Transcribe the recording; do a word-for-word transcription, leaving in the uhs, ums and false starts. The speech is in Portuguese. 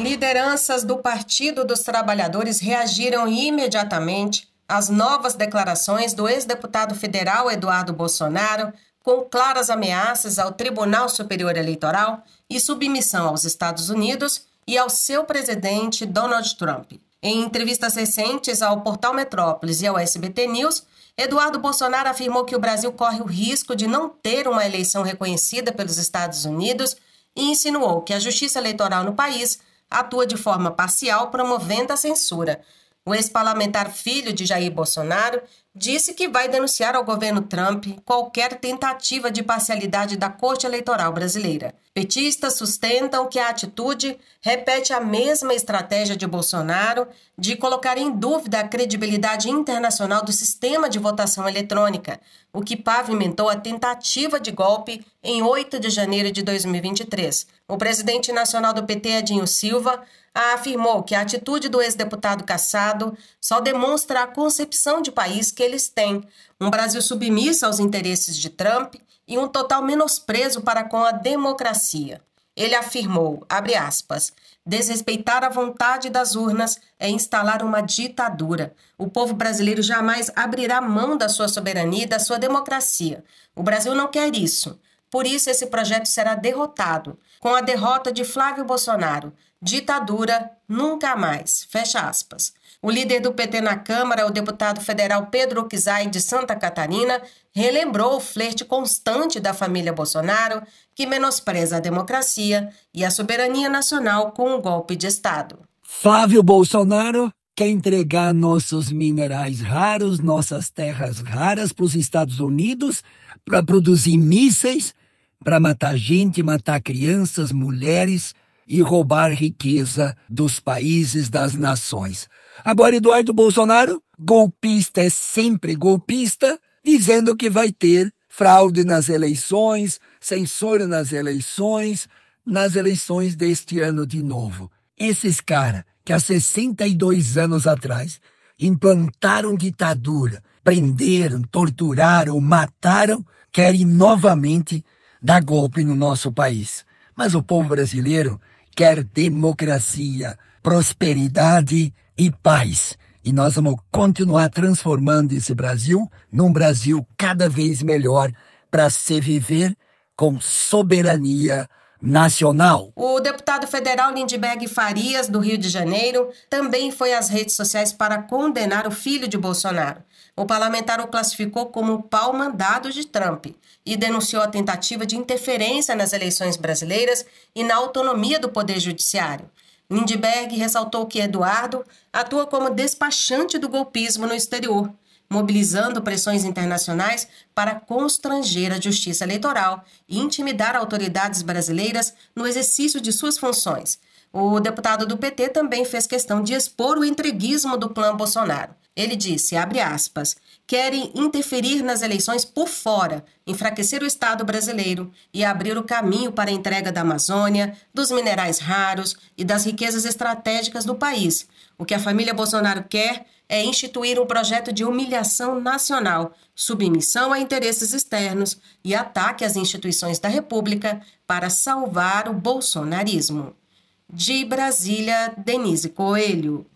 Lideranças do Partido dos Trabalhadores reagiram imediatamente às novas declarações do ex-deputado federal Eduardo Bolsonaro, com claras ameaças ao Tribunal Superior Eleitoral e submissão aos Estados Unidos e ao seu presidente Donald Trump. Em entrevistas recentes ao Portal Metrópolis e ao S B T News, Eduardo Bolsonaro afirmou que o Brasil corre o risco de não ter uma eleição reconhecida pelos Estados Unidos e insinuou que a justiça eleitoral no país atua de forma parcial, promovendo a censura. O ex-parlamentar filho de Jair Bolsonaro disse que vai denunciar ao governo Trump qualquer tentativa de parcialidade da Corte Eleitoral brasileira. Petistas sustentam que a atitude repete a mesma estratégia de Bolsonaro de colocar em dúvida a credibilidade internacional do sistema de votação eletrônica, o que pavimentou a tentativa de golpe em oito de janeiro de dois mil e vinte e três. O presidente nacional do P T, Edinho Silva, afirmou que a atitude do ex-deputado cassado só demonstra a concepção de país que eles têm, um Brasil submisso aos interesses de Trump e um total menosprezo para com a democracia. Ele afirmou, abre aspas, desrespeitar a vontade das urnas é instalar uma ditadura. O povo brasileiro jamais abrirá mão da sua soberania e da sua democracia. O Brasil não quer isso. Por isso, esse projeto será derrotado. Com a derrota de Flávio Bolsonaro, ditadura nunca mais. Fecha aspas. O líder do P T na Câmara, o deputado federal Pedro Oczai, de Santa Catarina, relembrou o flerte constante da família Bolsonaro, que menospreza a democracia e a soberania nacional com um golpe de Estado. Flávio Bolsonaro quer entregar nossos minerais raros, nossas terras raras para os Estados Unidos, para produzir mísseis, para matar gente, matar crianças, mulheres e roubar riqueza dos países, das nações. Agora, Eduardo Bolsonaro, golpista é sempre golpista, dizendo que vai ter fraude nas eleições, censura nas eleições, nas eleições deste ano de novo. Esses caras que há sessenta e dois anos atrás implantaram ditadura, prenderam, torturaram, mataram, querem novamente dar golpe no nosso país. Mas o povo brasileiro quer democracia, prosperidade e paz. E nós vamos continuar transformando esse Brasil num Brasil cada vez melhor para se viver com soberania nacional. O deputado federal Lindbergh Farias, do Rio de Janeiro, também foi às redes sociais para condenar o filho de Bolsonaro. O parlamentar o classificou como pau-mandado de Trump e denunciou a tentativa de interferência nas eleições brasileiras e na autonomia do Poder Judiciário. Lindbergh ressaltou que Eduardo atua como despachante do golpismo no exterior, mobilizando pressões internacionais para constranger a justiça eleitoral e intimidar autoridades brasileiras no exercício de suas funções. O deputado do P T também fez questão de expor o entreguismo do clã Bolsonaro. Ele disse, abre aspas, querem interferir nas eleições por fora, enfraquecer o Estado brasileiro e abrir o caminho para a entrega da Amazônia, dos minerais raros e das riquezas estratégicas do país. O que a família Bolsonaro quer é instituir um projeto de humilhação nacional, submissão a interesses externos e ataque às instituições da República para salvar o bolsonarismo. De Brasília, Denise Coelho.